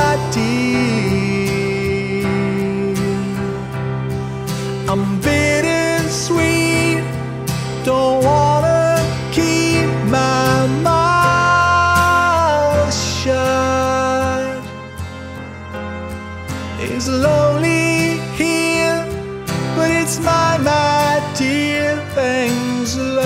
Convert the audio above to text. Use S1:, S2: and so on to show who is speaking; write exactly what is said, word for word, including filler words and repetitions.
S1: my dear. I'm bittersweet, don't wanna keep my mouth shut. It's lonely here, but it's mine, my dear. Thanks a lot.